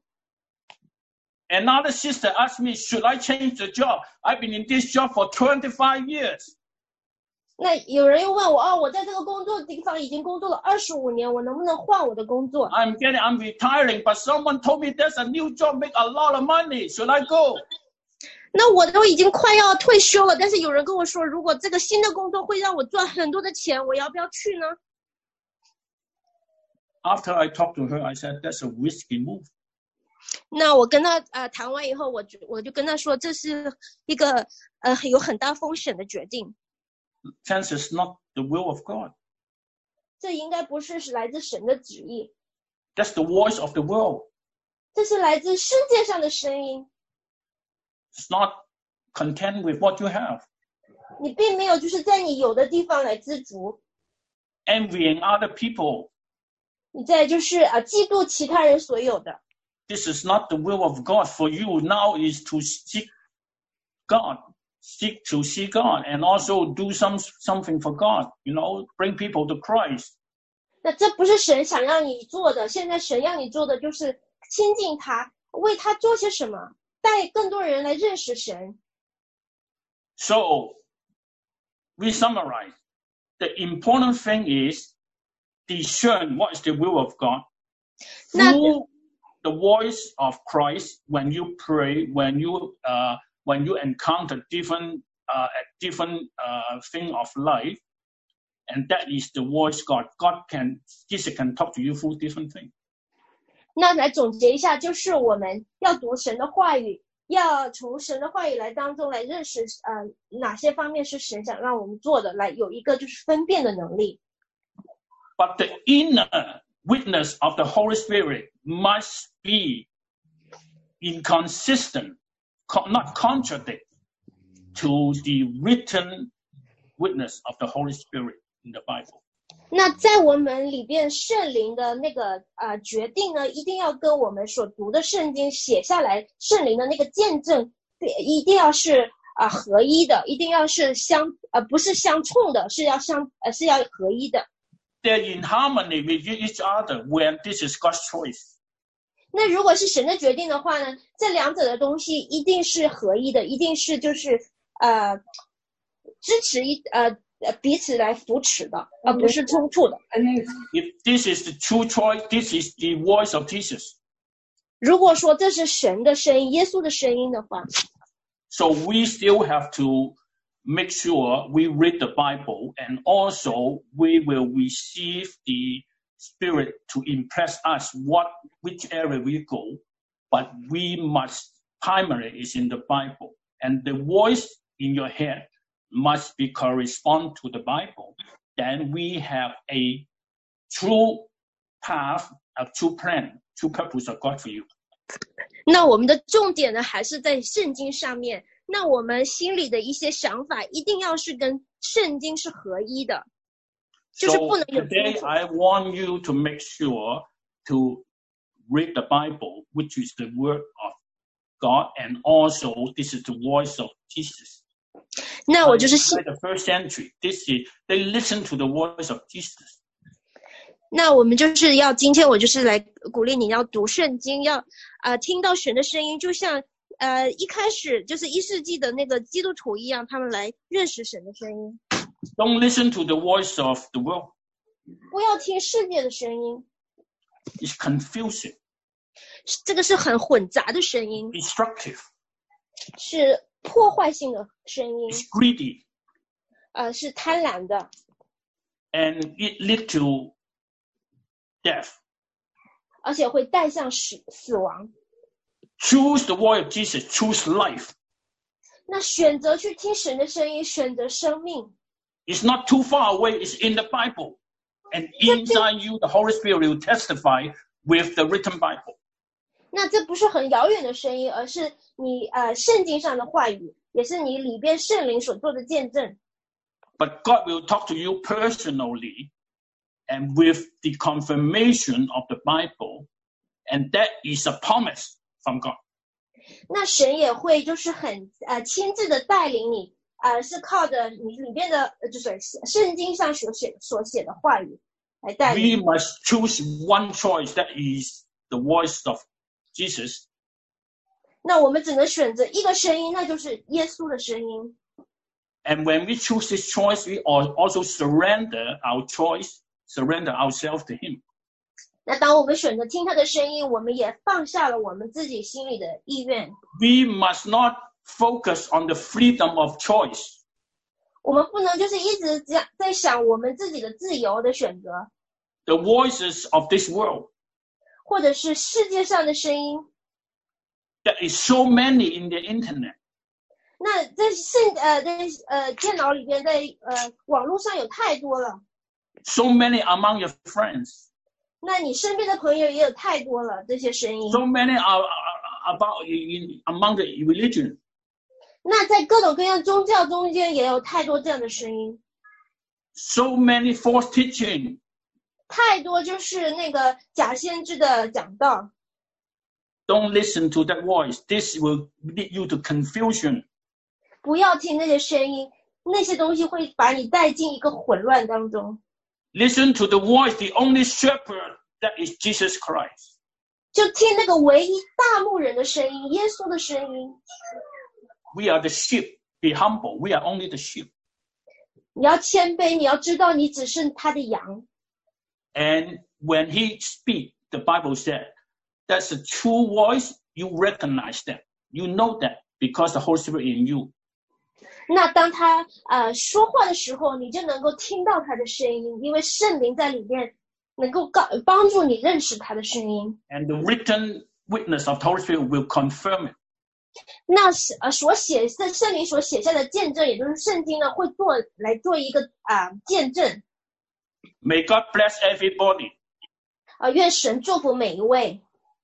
Another sister asked me, should I change the job? I've been in this job for 25 years. 那有人又问我，我在这个工作地方已经工作了25年，我能不能换我的工作？ I'm retiring, but someone told me there's a new job, make a lot of money. Should I go? 那我都已经快要退休了，但是有人跟我说，如果这个新的工作会让我赚很多的钱，我要不要去呢？ After I talked to her, I said, that's a risky move. 那我跟他谈完以后，我就跟他说，这是一个有很大风险的决定。 Chances not the will of God. 这应该不是来自神的旨意。 That's the voice of the world. 这是来自世界上的声音。 It's not content with what you have. 你并没有就是在你有的地方来知足。 Envying other people. 你在就是嫉妒其他人所有的。 This is not the will of God for you. Now is to seek God. Seek God and also do something for God. Bring people to Christ. 那这不是神想让你做的，现在神让你做的就是亲近他，为他做些什么，带更多人来认识神。 So, we summarize. The important thing is discern what is the will of God. Through the voice of Christ, when you pray, when you encounter different thing of life, and that is the voice Jesus can talk to you through different things. 那来总结一下，就是我们要读神的话语，要从神的话语来当中来认识哪些方面是神想让我们做的，来有一个就是分辨的能力。 But the inner witness of the Holy Spirit must be inconsistent, not contradict to the written witness of the Holy Spirit in the Bible. 那在我们里边圣灵的那个决定呢，一定要跟我们所读的圣经写下来圣灵的那个见证，一定要是合一的，一定要是不是相冲的，是要合一的。 They're in harmony with each other when this is God's choice. 那如果是神的决定的话呢，这两者的东西一定是合一的，一定是就是支持彼此来扶持的，而不是冲突的。 If this is the true choice, this is the voice of Jesus. 如果说这是神的声音，耶稣的声音的话， So we still have to make sure we read the Bible, and also we will receive the Spirit to impress us which area we go. But we must primarily is in the Bible, and the voice in your head must be correspond to the Bible. Then we have a true path, a true plan, true purpose of God for you. 那我们的重点呢，还是在圣经上面。那我们心里的一些想法，一定要是跟圣经是合一的，就是不能有冲突。 Today I want you to make sure to read the Bible, which is the word of God, and also this is the voice of Jesus. 那我就是 the first century, they listen to the voice of Jesus. 那我们就是要今天我就是来鼓励你要读圣经，要听到神的声音，就像一开始就是1世纪的那个基督徒一样，他们来认识神的声音。 Don't listen to the voice of the world. 不要听世界的声音， It's confusing, 这个是很混杂的声音， destructive, 是破坏性的声音， it's greedy, 是贪婪的， and it leads to death. 而且会带向死亡。 Choose the voice of Jesus, choose life. 那选择去听神的声音，选择生命。 It's not too far away, it's in the Bible. And inside you, the Holy Spirit will testify with the written Bible. 那这不是很遥远的声音，而是你圣经上的话语，也是你里边圣灵所做的见证。 But God will talk to you personally and with the confirmation of the Bible. And that is a promise from God. 那神也会就是很亲自的带领你，是靠着你里边的就是圣经上所写的话语来带领你。 We must choose one choice, that is the voice of Jesus. 那我们只能选择一个声音，那就是耶稣的声音。 And when we choose this choice, we also surrender our choice, surrender ourselves to Him. 那当我们选择听他的声音，我们也放下了我们自己心里的意愿。 We must not focus on the freedom of choice. 我们不能就是一直在想我们自己的自由的选择。 The voices of this world. 或者是世界上的声音。 There is so many in the internet. 那在电脑里边，在网络上有太多了。 So many among your friends. 那你身边的朋友也有太多了这些声音。 So many are about among the religion. 那在各种各样宗教中间也有太多这样的声音。 So many false teaching. 太多就是那个假先知的讲道。 Don't listen to that voice. This will lead you to confusion. 不要听那些声音，那些东西会把你带进一个混乱当中。 Listen to the voice, the only shepherd, that is Jesus Christ. 就听那个唯一大牧人的声音，耶稣的声音。 We are the sheep. Be humble. We are only the sheep. 你要谦卑，你要知道你只是他的羊。 And when he speaks, the Bible said, that's a true voice. You recognize that. You know that because the Holy Spirit in you. 那当他说话的时候，你就能够听到他的声音，因为圣灵在里面能够帮助你认识他的声音。 And the written witness of the Holy Spirit will confirm it. 那圣灵所写下的见证，也就是圣经呢，会做一个见证。 May God bless everybody. 愿神祝福每一位。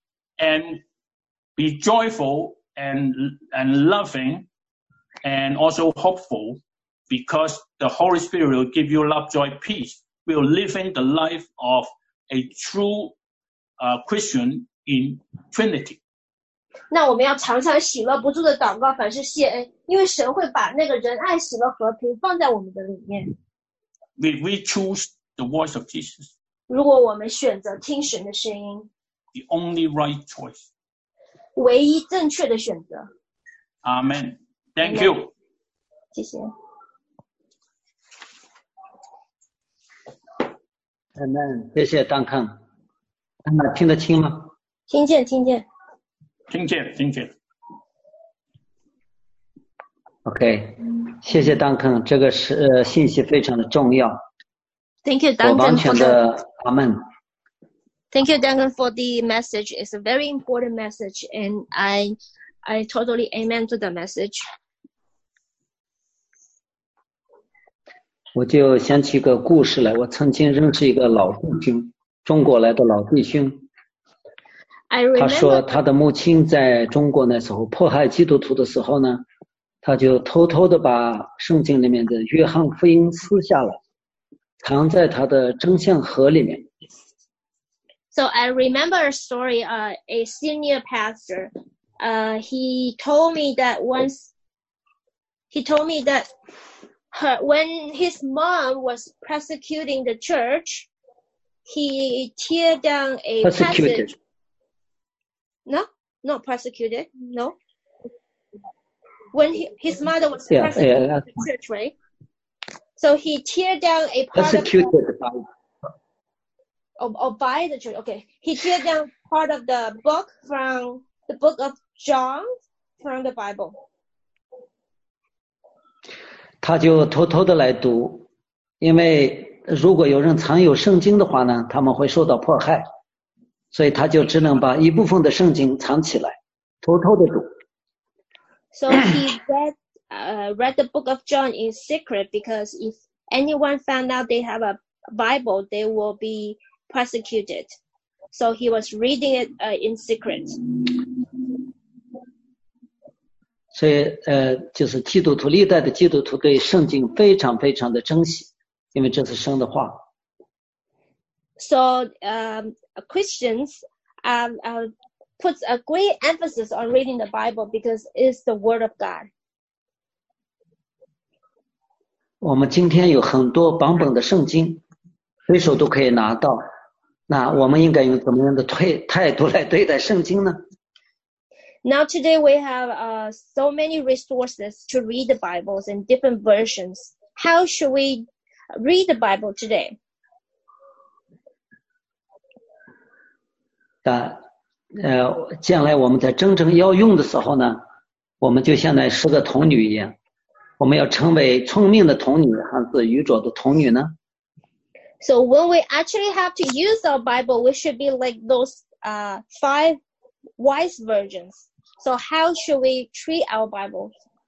And be joyful and loving. And also hopeful, because the Holy Spirit will give you love, joy, peace. We are living the life of a true Christian in Trinity. 那我们要常常喜乐不住的祷告，凡事谢恩，因为神会把那个仁爱、喜乐、和平放在我们的里面。 We choose the voice of Jesus. 如果我们选择听神的声音 The only right choice. 唯一正确的选择。 Amen. Thank you. 谢谢。 Amen. 谢谢丹康。听得清吗？ 听见。 听见。 OK， 谢谢丹康，这个是信息非常的重要。 Thank you, Duncan. 我完全的阿门。 Thank you, Duncan, for the message. It's a very important message, and I totally amen to the message. 我就想起个故事来，我曾经认识一个老弟兄，中国来的老弟兄。他说他的母亲在中国那时候迫害基督徒的时候呢，他就偷偷的把圣经里面的约翰福音撕下来，藏在他的真相盒里面。 So I remember a story, a senior pastor, he told me that when his mom was persecuting the church, he tear down a passage. No, not persecuted. No. When his mother was persecuting the church, right? So he tear down a part by the church. Okay. He tear down part of the book from the book of John from the Bible. 他就偷偷的来读，因为如果有人藏有圣经的话呢，他们会受到迫害，所以他就只能把一部分的圣经藏起来，偷偷的读。 So he read the book of John in secret, because if anyone found out they have a Bible, they will be persecuted. So he was reading it in secret. 所以就是基督徒历代的基督徒对圣经非常非常的珍惜，因为这是神的话。 So Christians puts a great emphasis on reading the Bible because it's the word of God. 我们今天有很多版本的圣经，随手都可以拿到。那我们应该用怎么样的态度来对待圣经呢？ Now today we have so many resources to read the Bibles in different versions. How should we read the Bible today? 将来我们在真正要用的时候呢，我们就像那10个童女一样，我们要成为聪明的童女还是愚拙的童女呢？ So when we actually have to use our Bible, we should be like those 5 wise virgins. So how should we treat our Bibles?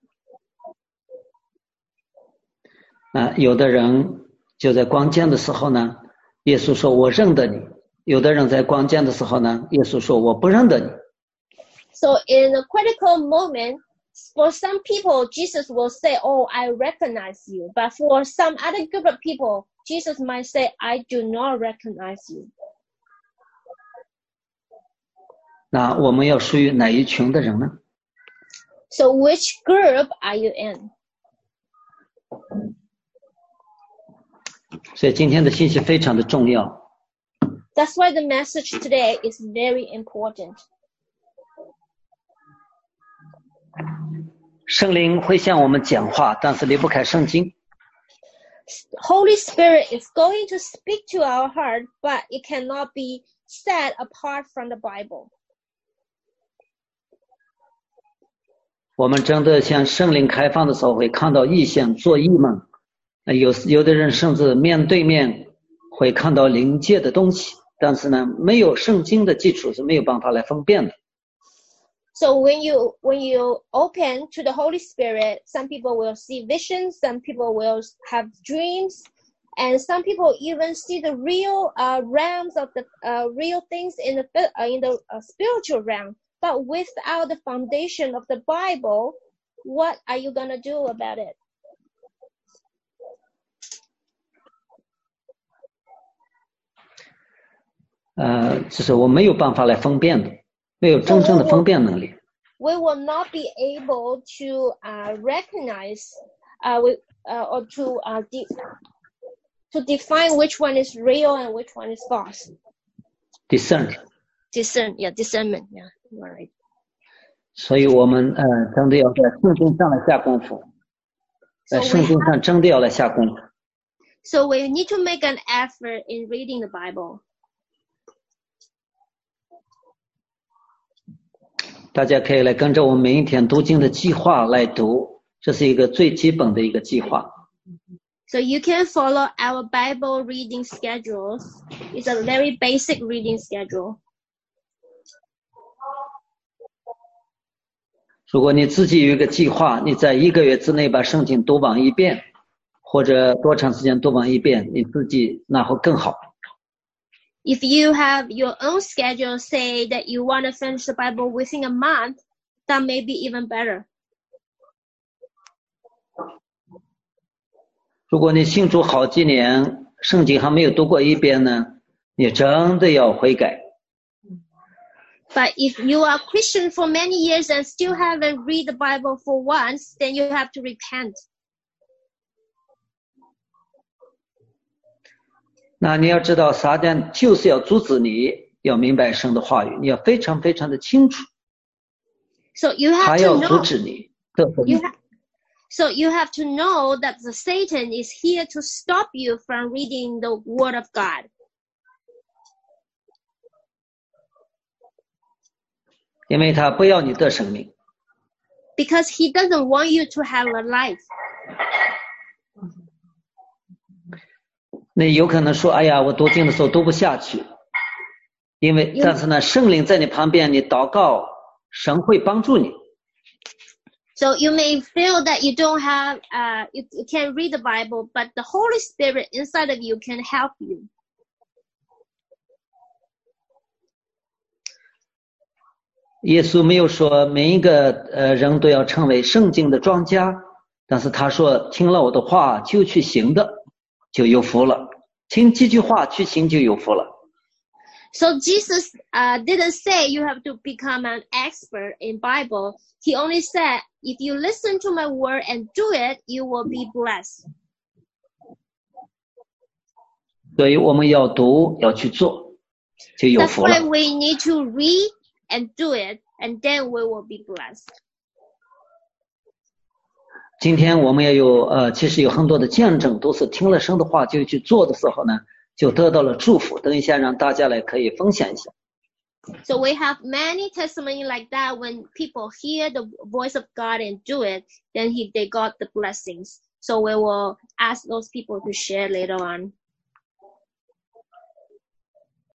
有的人就在关键的时候呢，耶稣说我认得你；有的人在关键的时候呢，耶稣说我不认得你。 So in a critical moment, for some people, Jesus will say, "Oh, I recognize you." But for some other group of people, Jesus might say, "I do not recognize you." 那我们要属于哪一群的人呢？ So which group are you in? 所以今天的信息非常的重要。 That's why the message today is very important. 圣灵会向我们讲话，但是离不开圣经。 Holy Spirit is going to speak to our heart, but it cannot be set apart from the Bible. 我们真的向圣灵开放的时候，会看到异象、做异梦。有的人甚至面对面会看到灵界的东西，但是呢，没有圣经的基础是没有办法来分辨的。 So when you open to the Holy Spirit, some people will see visions, some people will have dreams, and some people even see the real realms of the real things in the spiritual realm. But without the foundation of the Bible, what are you gonna do about it? 就是我没有办法来分辨的，没有真正的分辨能力。 We will not be able to recognize or to define which one is real and which one is false. Discernment, yeah, right. 所以我们真的要在圣经上来下功夫，在圣经上真的要来下功夫。 So we need to make an effort in reading the Bible. 大家可以来跟着我们每一天读经的计划来读，这是一个最基本的一个计划。 So you can follow our Bible reading schedules. It's a very basic reading schedule. 如果你自己有一个计划，你在1个月之内把圣经读完一遍，或者多长时间读完一遍，你自己那会更好。 If you have your own schedule, say that you want to finish the Bible within a month, that may be even better. 如果你信主好几年，圣经还没有读过一遍呢，你真的要悔改。 But if you are Christian for many years and still haven't read the Bible for once, then you have to repent. 那你要知道，撒旦就是要阻止你，要明白神的话语，你要非常非常的清楚。 So you have 他 to 要 know. 阻止你。 So you have to know that the Satan is here to stop you from reading the Word of God. 因为他不要你得生命。 Because he doesn't want you to have a life. 那有可能说，哎呀，我读经的时候读不下去，但是呢，圣灵在你旁边，你祷告，神会帮助你。 So you may feel that you don't have, you can't read the Bible, but the Holy Spirit inside of you can help you. 耶稣没有说每一个人都要成为圣经的庄家，但是他说听了我的话就去行的就有福了，听几句话去行就有福了。 So Jesus didn't say you have to become an expert in Bible. He only said, if you listen to my word and do it, you will be blessed. 所以我们要读，要去做，就有 That's 福了。 why we need to read and do it and then we will be blessed. 今天我们也有其实有很多的见证，都是听了神的话就去做的时候呢，就得到了祝福。等一下让大家来可以分享一下。 So we have many testimony like that. When people hear the voice of God and do it, then they got the blessings. So we will ask those people to share later on.